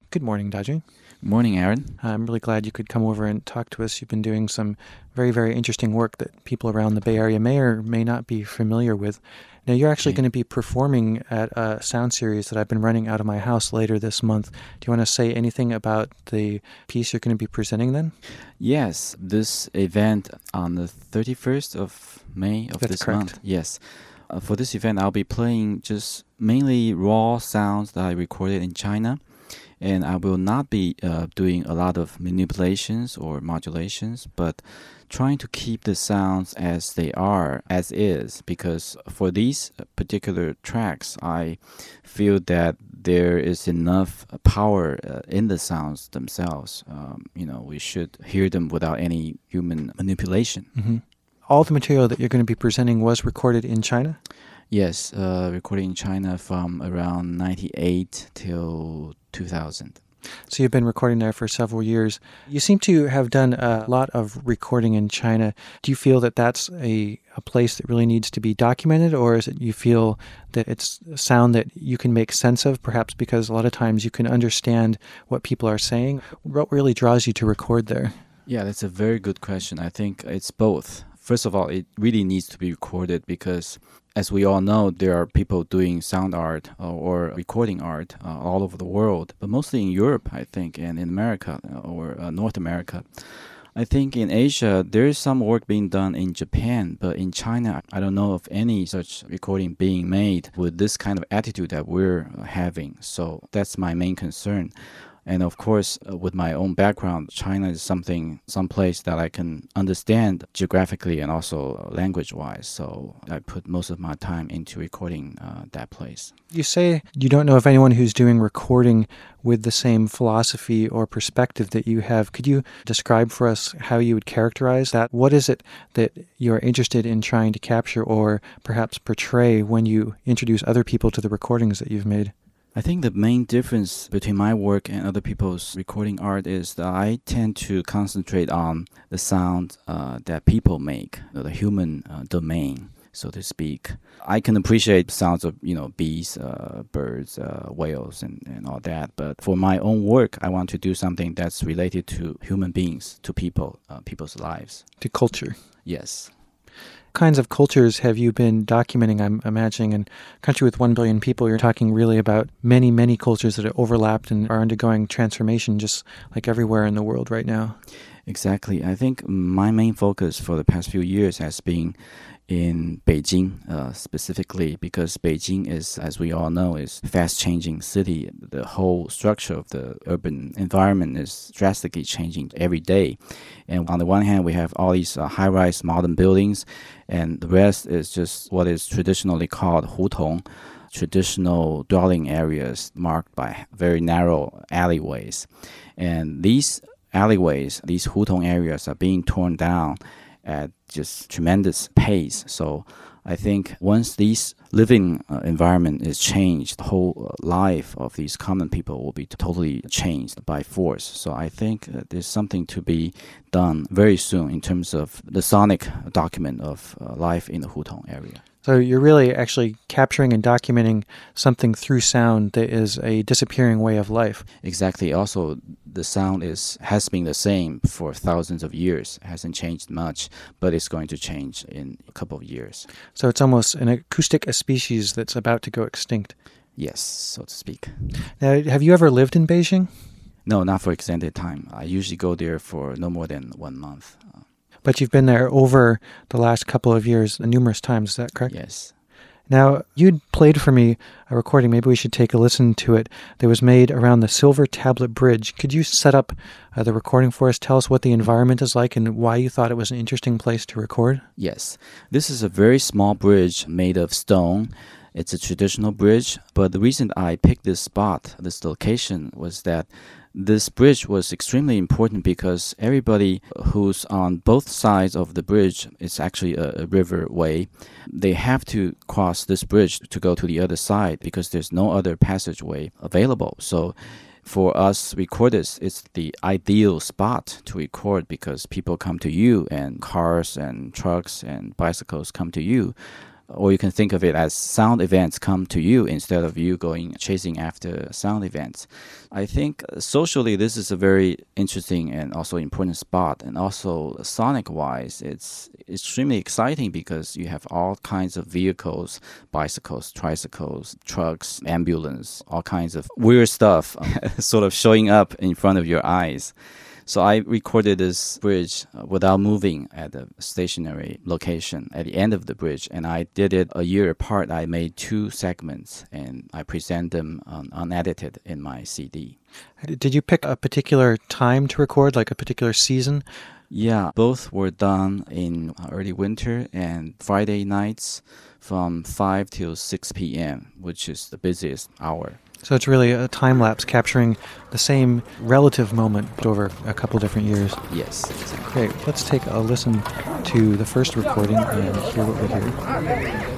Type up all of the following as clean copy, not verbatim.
Good morning, Dajun. Morning, Aaron. I'm really glad you could come over and talk to us. You've been doing some very, very interesting work that people around the Bay Area may or may not be familiar with. Now, you're actually going to be performing at a sound series that I've been running out of my house later this month. Do you want to say anything about the piece you're going to be presenting then? Yes, this event on the 31st of May of That's this correct. month. Yes. For this event, I'll be playing just mainly raw sounds that I recorded in China. And I will not be doing a lot of manipulations or modulations, but trying to keep the sounds as they are, as is, because for these particular tracks, I feel that there is enough power in the sounds themselves. We should hear them without any human manipulation. Mm-hmm. All the material that you're going to be presenting was recorded in China? Yes, recorded in China from around 98 till 2000. So you've been recording there for several years. You seem to have done a lot of recording in China. Do you feel that that's a place that really needs to be documented, or is it you feel that it's a sound that you can make sense of, perhaps because a lot of times you can understand what people are saying? What really draws you to record there? Yeah, that's a very good question. I think it's both. First of all, it really needs to be recorded because, as we all know, there are people doing sound art or recording art all over the world, but mostly in Europe, I think, and in America or North America. I think in Asia, there is some work being done in Japan, but in China, I don't know of any such recording being made with this kind of attitude that we're having. So that's my main concern. And of course, with my own background, China is some place that I can understand geographically and also language-wise. So I put most of my time into recording that place. You say you don't know of anyone who's doing recording with the same philosophy or perspective that you have. Could you describe for us how you would characterize that? What is it that you're interested in trying to capture or perhaps portray when you introduce other people to the recordings that you've made? I think the main difference between my work and other people's recording art is that I tend to concentrate on the sound that people make, the human domain, so to speak. I can appreciate sounds of, bees, birds, whales, and all that. But for my own work, I want to do something that's related to human beings, to people, people's lives. To culture. Yes. What kinds of cultures have you been documenting? I'm imagining in a country with 1 billion people, you're talking really about many, many cultures that are overlapped and are undergoing transformation just like everywhere in the world right now. Exactly. I think my main focus for the past few years has been in Beijing, specifically because Beijing is, as we all know, is a fast-changing city. The whole structure of the urban environment is drastically changing every day. And on the one hand, we have all these high-rise modern buildings, and the rest is just what is traditionally called hutong, traditional dwelling areas marked by very narrow alleyways. And these alleyways, these hutong areas are being torn down at just tremendous pace. So I think once this living environment is changed, the whole life of these common people will be totally changed by force. So I think there's something to be done very soon in terms of the sonic document of life in the hutong area. So you're really actually capturing and documenting something through sound that is a disappearing way of life. Exactly. Also, the sound has been the same for thousands of years. It hasn't changed much, but it's going to change in a couple of years. So it's almost an acoustic species that's about to go extinct. Yes, so to speak. Now, have you ever lived in Beijing? No, not for extended time. I usually go there for no more than 1 month. But you've been there over the last couple of years numerous times, is that correct? Yes. Now, you'd played for me a recording, maybe we should take a listen to it, that was made around the Silver Tablet Bridge. Could you set up the recording for us? Tell us what the environment is like and why you thought it was an interesting place to record? Yes. This is a very small bridge made of stone. It's a traditional bridge, but the reason I picked this spot, this location, was that this bridge was extremely important because everybody who's on both sides of the bridge, it's actually a riverway, they have to cross this bridge to go to the other side because there's no other passageway available. So for us recorders, it's the ideal spot to record because people come to you and cars and trucks and bicycles come to you. or you can think of it as sound events come to you instead of you going chasing after sound events. I think socially this is a very interesting and also important spot, and also sonic-wise it's extremely exciting because you have all kinds of vehicles, bicycles, tricycles, trucks, ambulance, all kinds of weird stuff sort of showing up in front of your eyes. So I recorded this bridge without moving at a stationary location at the end of the bridge, and I did it a year apart. I made 2 segments, and I present them unedited in my CD. Did you pick a particular time to record, like a particular season? Yeah, both were done in early winter and Friday nights from 5 till 6 p.m., which is the busiest hour. So it's really a time-lapse capturing the same relative moment over a couple different years. Yes, exactly. Great. Let's take a listen to the first recording and hear what we hear.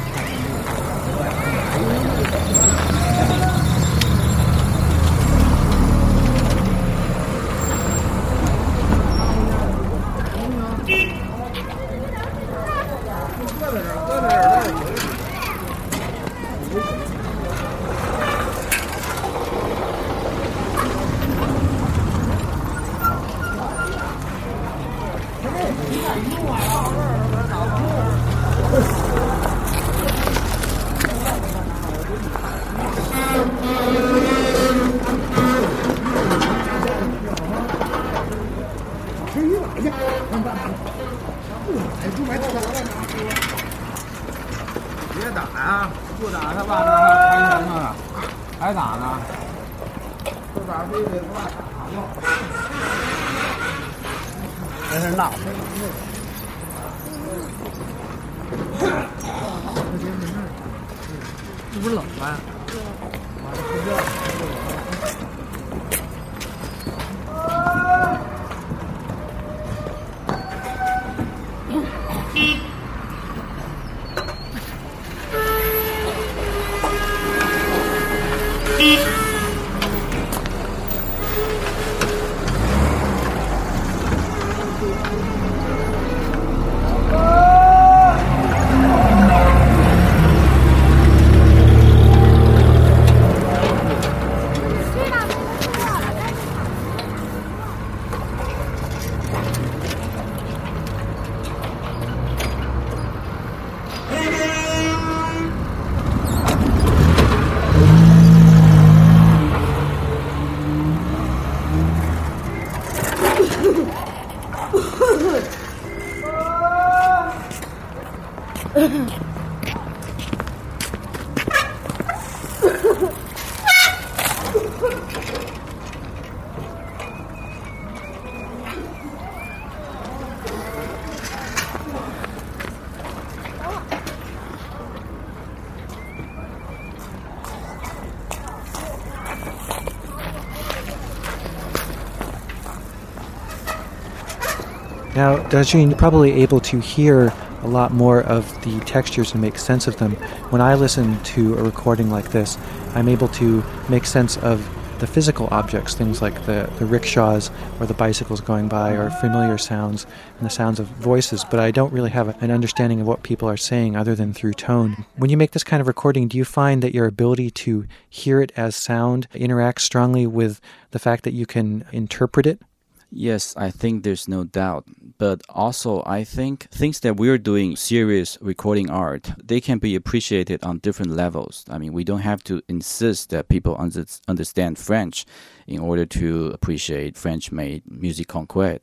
Now, Dajun, you're probably able to hear a lot more of the textures and make sense of them. When I listen to a recording like this, I'm able to make sense of the physical objects, things like the rickshaws or the bicycles going by, or familiar sounds and the sounds of voices, but I don't really have an understanding of what people are saying other than through tone. When you make this kind of recording, do you find that your ability to hear it as sound interacts strongly with the fact that you can interpret it? Yes, I think there's no doubt. But also, I think things that we're doing, serious recording art, they can be appreciated on different levels. I mean, we don't have to insist that people understand French in order to appreciate French-made musique concrète.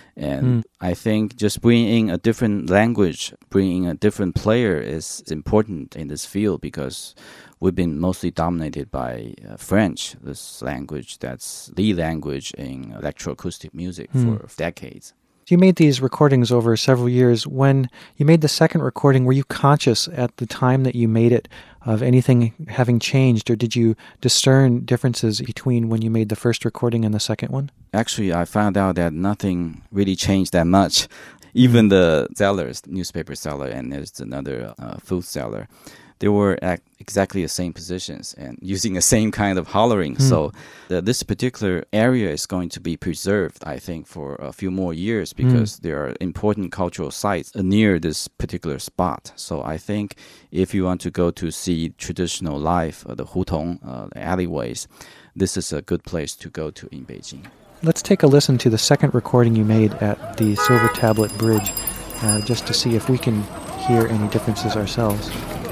And I think just bringing in a different language, bringing a different player is important in this field, because we've been mostly dominated by French, this language that's the language in electroacoustic music for decades. You made these recordings over several years. When you made the second recording, were you conscious at the time that you made it of anything having changed, or did you discern differences between when you made the first recording and the second one? Actually, I found out that nothing really changed that much. Even the sellers, newspaper seller, and there's another food seller, they were at exactly the same positions and using the same kind of hollering. So this particular area is going to be preserved, I think, for a few more years because there are important cultural sites near this particular spot. So I think if you want to go to see traditional life, the hutong, the alleyways, this is a good place to go to in Beijing. Let's take a listen to the second recording you made at the Silver Tablet Bridge, just to see if we can hear any differences ourselves.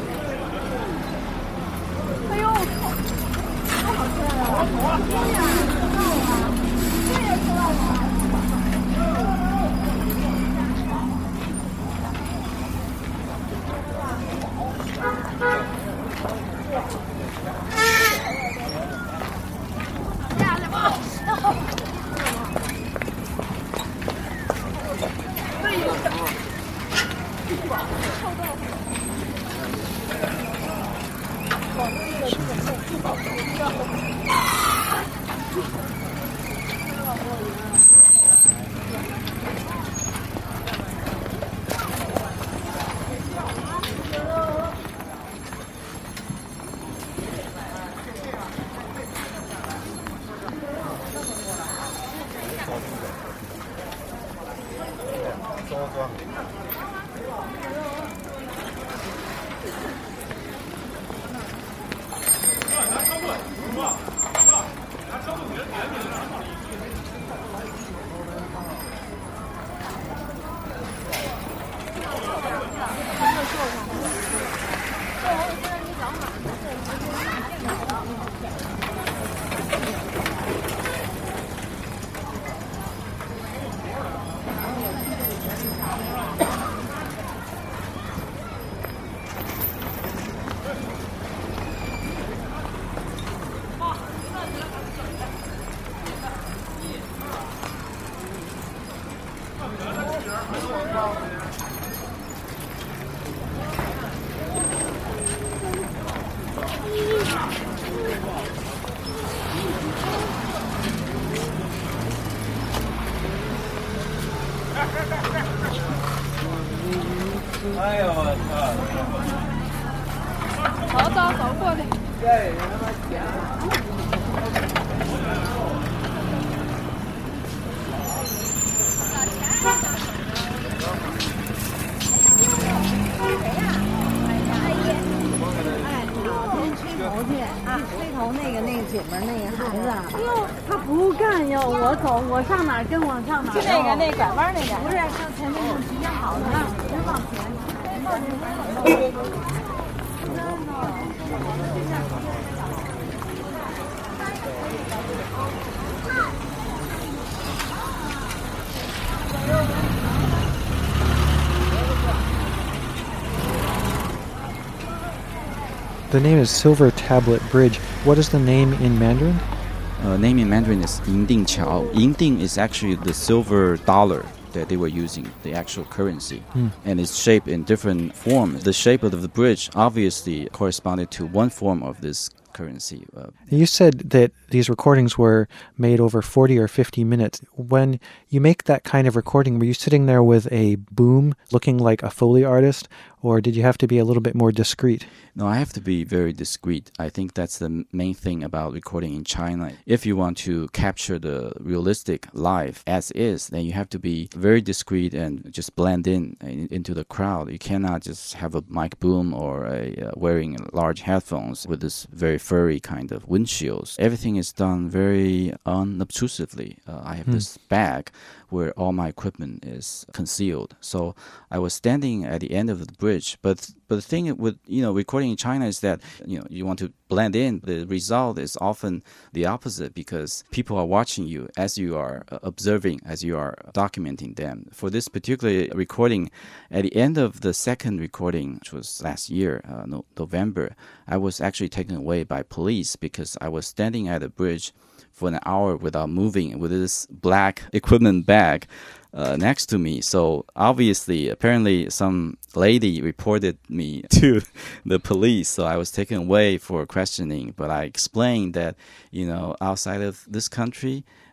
The name is Silver Tablet Bridge. What is the name in Mandarin? Name in Mandarin is Yingding Qiao. Yingding is actually the silver dollar that they were using, the actual currency. And it's shaped in different forms. The shape of the bridge obviously corresponded to one form of this currency. You said that these recordings were made over 40 or 50 minutes. When you make that kind of recording, were you sitting there with a boom looking like a Foley artist, or did you have to be a little bit more discreet? No, I have to be very discreet. I think that's the main thing about recording in China. If you want to capture the realistic life as is, then you have to be very discreet and just blend into the crowd. You cannot just have a mic boom or wearing large headphones with this very furry kind of windshields. Everything is done very unobtrusively. I have this bag where all my equipment is concealed. So I was standing at the end of the bridge. But the thing with recording in China is that you want to blend in. The result is often the opposite because people are watching you as you are observing, as you are documenting them. For this particular recording, at the end of the second recording, which was last year, November, I was actually taken away by police because I was standing at the bridge for an hour without moving with this black equipment bag next to me. So obviously, apparently some lady reported me to the police. So I was taken away for questioning. But I explained that, outside of this country,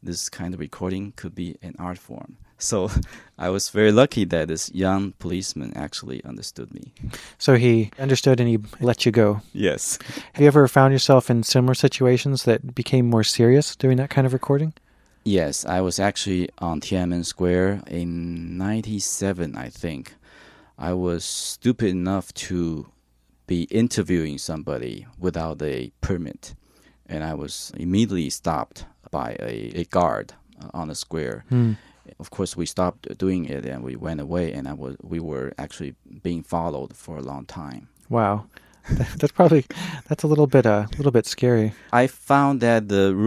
this kind of recording could be an art form. So I was very lucky that this young policeman actually understood me. So he understood and he let you go. Yes. Have you ever found yourself in similar situations that became more serious doing that kind of recording? Yes, I was actually on Tiananmen Square in 97, I think. I was stupid enough to be interviewing somebody without a permit. And I was immediately stopped by a guard on the square. Of course, we stopped doing it and we went away, and we were actually being followed for a long time. Wow. That's a little bit scary. I found that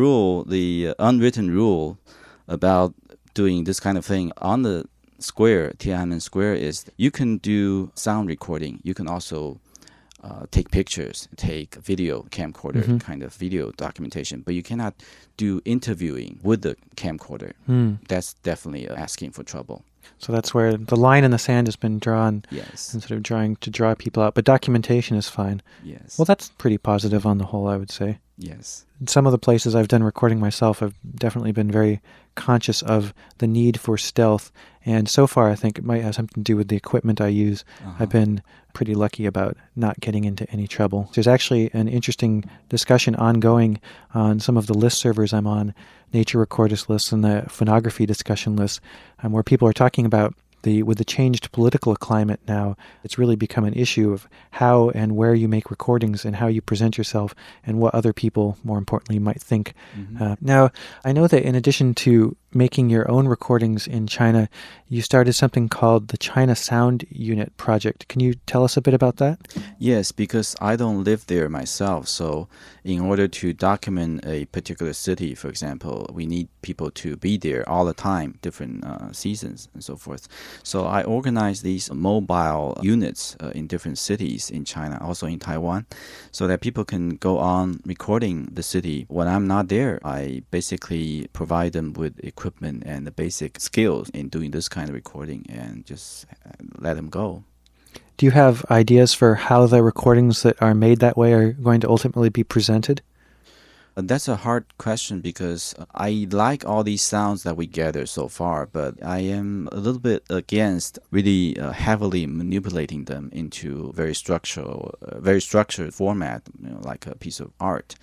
the unwritten rule about doing this kind of thing on the square, Tiananmen Square, is you can do sound recording. You can also take pictures, take video camcorder kind of video documentation, but you cannot do interviewing with the camcorder. That's definitely asking for trouble. So that's where the line in the sand has been drawn. Yes. Instead of trying to draw people out. But documentation is fine. Yes. Well, that's pretty positive on the whole, I would say. Yes. Some of the places I've done recording myself, I've definitely been very conscious of the need for stealth. And so far, I think it might have something to do with the equipment I use. I've been pretty lucky about not getting into any trouble. There's actually an interesting discussion ongoing on some of the list servers I'm on, nature recordist lists and the phonography discussion lists, where people are talking about with the changed political climate now, it's really become an issue of how and where you make recordings and how you present yourself and what other people, more importantly, might think. Now, I know that in addition to making your own recordings in China, you started something called the China Sound Unit Project. Can you tell us a bit about that? Yes, because I don't live there myself. So in order to document a particular city, for example, we need people to be there all the time, different seasons and so forth. So I organize these mobile units in different cities in China, also in Taiwan, so that people can go on recording the city. When I'm not there, I basically provide them with equipment and the basic skills in doing this kind of recording and just let them go. Do you have ideas for how the recordings that are made that way are going to ultimately be presented? That's a hard question because I like all these sounds that we gather so far, but I am a little bit against really heavily manipulating them into very structured format, like a piece of art.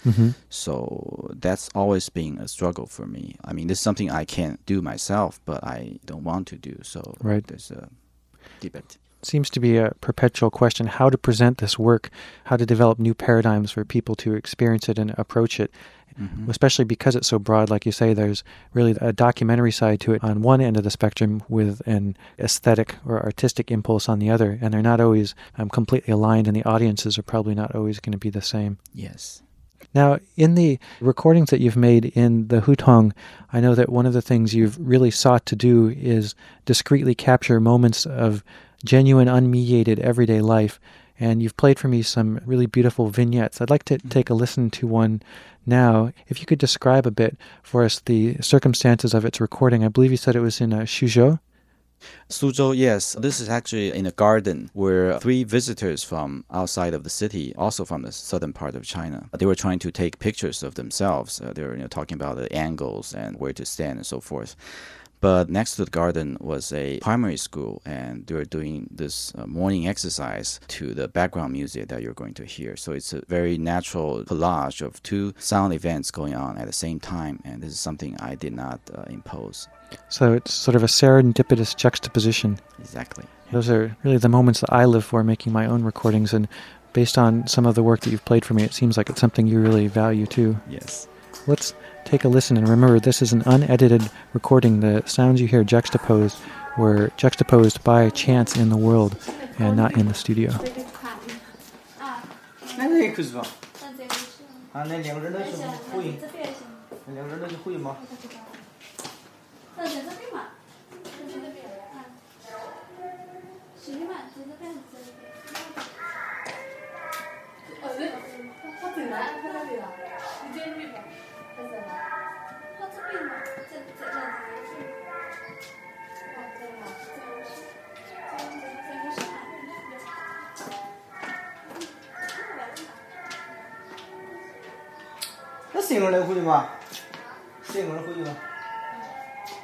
So that's always been a struggle for me. I mean, this is something I can't do myself, but I don't want to do. So there's a debate. Seems to be a perpetual question, how to present this work, how to develop new paradigms for people to experience it and approach it, especially because it's so broad. Like you say, there's really a documentary side to it on one end of the spectrum with an aesthetic or artistic impulse on the other, and they're not always completely aligned, and the audiences are probably not always going to be the same. Yes. Now, in the recordings that you've made in the Hutong, I know that one of the things you've really sought to do is discreetly capture moments of genuine, unmediated everyday life. And you've played for me some really beautiful vignettes. I'd like to take a listen to one now. If you could describe a bit for us the circumstances of its recording. I believe you said it was in Suzhou. Suzhou, yes. This is actually in a garden where 3 visitors from outside of the city, also from the southern part of China, they were trying to take pictures of themselves. They were talking about the angles and where to stand and so forth. But next to the garden was a primary school, and they were doing this morning exercise to the background music that you're going to hear. So it's a very natural collage of 2 sound events going on at the same time, and this is something I did not impose. So it's sort of a serendipitous juxtaposition. Exactly. Those are really the moments that I live for, making my own recordings, and based on some of the work that you've played for me, it seems like it's something you really value too. Yes. Let's take a listen, and remember, this is an unedited recording. The sounds you hear juxtaposed were juxtaposed by chance in the world and not in the studio.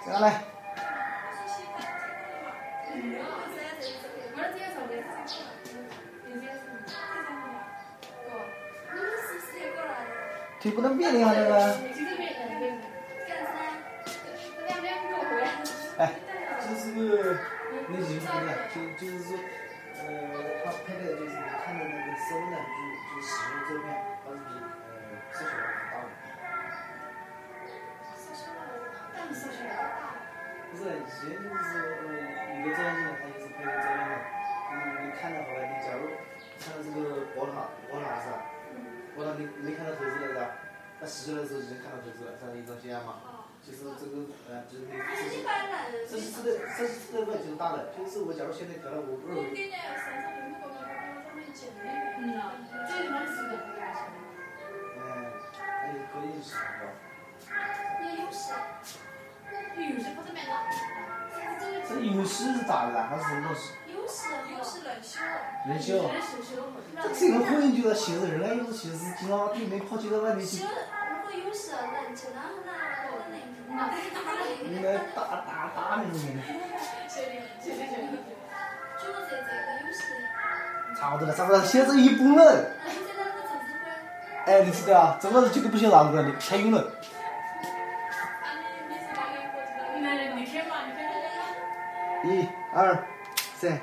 上来。腿不能变的呀，这个。哎，就是个，那就是怎么样？就是说，他拍的就是看的那个手呢，就使用照片，把自己缩小了大了。缩小了大。不是，以前就是说，有个照相机呢，他就是拍个照片的，你看到好了，你假如看到这个宝塔是吧？宝塔你没看到头子了是吧？那洗出来的时候已经看到头子了，这样一种现象嘛。就是这个就是你这是这个就是大的，就是我假如现在调了，我不是。还有可以是吧？这有时是咋的？还是什么东西？有时冷修。这这个婚姻就要写着人来，又是写是经常对面跑去到外面去。应该打那种的。差不多了，现在一bun了。哎，你知道啊？这个这个不晓得哪个的，蔡英文。1、2、3。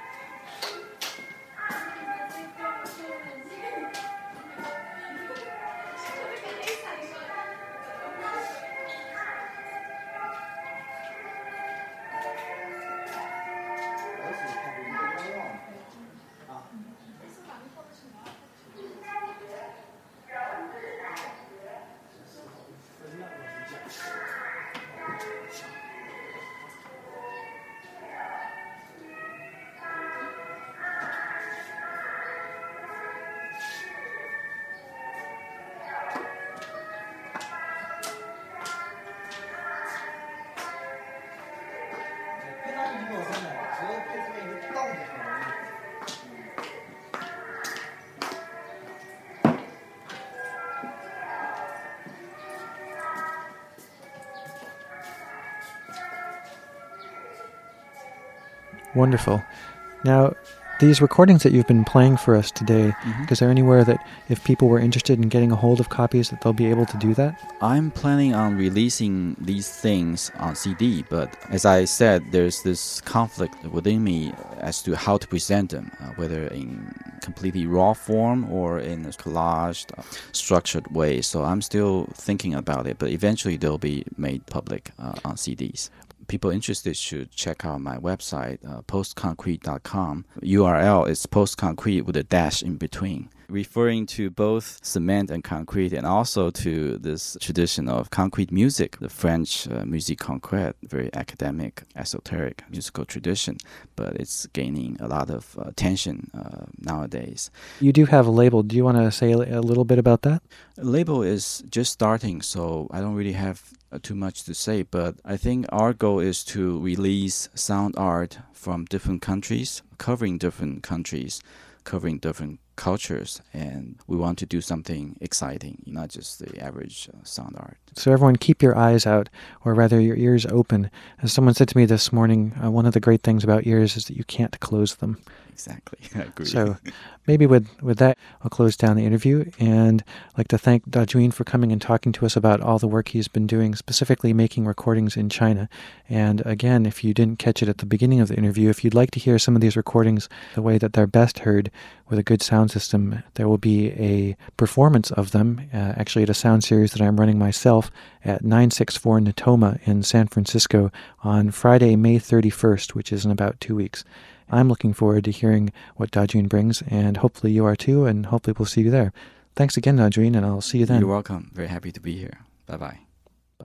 Wonderful. Now, these recordings that you've been playing for us today, is there anywhere that if people were interested in getting a hold of copies that they'll be able to do that? I'm planning on releasing these things on CD, but as I said, there's this conflict within me as to how to present them, whether in completely raw form or in a collaged, structured way. So I'm still thinking about it, but eventually they'll be made public on CDs. People interested should check out my website, postconcrete.com. URL is postconcrete with a dash in between, referring to both cement and concrete and also to this tradition of concrete music, the French musique concrète, very academic, esoteric musical tradition, but it's gaining a lot of attention nowadays. You do have a label. Do you want to say a little bit about that? Label is just starting, so I don't really have too much to say, but I think our goal is to release sound art from different countries, covering different countries, covering different cultures, and we want to do something exciting, not just the average sound art. So everyone keep your eyes out, or rather your ears open. As someone said to me this morning, one of the great things about ears is that you can't close them. Exactly, I agree. So maybe with that, I'll close down the interview, and I'd like to thank Dajun for coming and talking to us about all the work he's been doing, specifically making recordings in China. And again, if you didn't catch it at the beginning of the interview, if you'd like to hear some of these recordings the way that they're best heard with a good sound system, there will be a performance of them, actually at a sound series that I'm running myself at 964 Natoma in San Francisco on Friday, May 31st, which is in about 2 weeks. I'm looking forward to hearing what Dajun brings, and hopefully you are too, and hopefully we'll see you there. Thanks again, Dajun, and I'll see you then. You're welcome. Very happy to be here. Bye-bye.